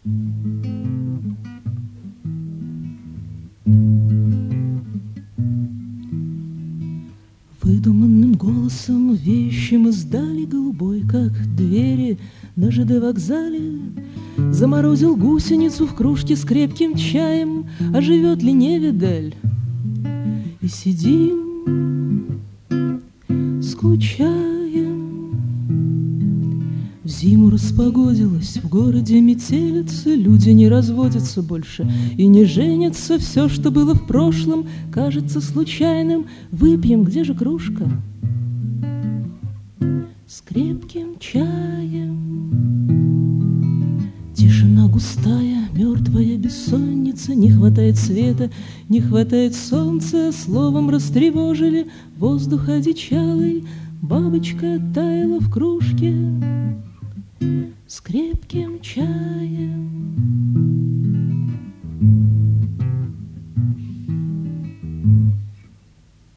Выдуманным голосом вещим издали голубой, как двери на ЖД-вокзале. Заморозил гусеницу в кружке с крепким чаем, а живет ли невидаль? И сидим, скучаем. В зиму распогодилось, в городе метелица, люди не разводятся больше и не женятся. Все, что было в прошлом, кажется случайным. Выпьем, где же кружка? С крепким чаем. Тишина густая, мертвая бессонница. Не хватает света, не хватает солнца. Словом растревожили воздух одичалый. Бабочка таяла в кружке с крепким чаем.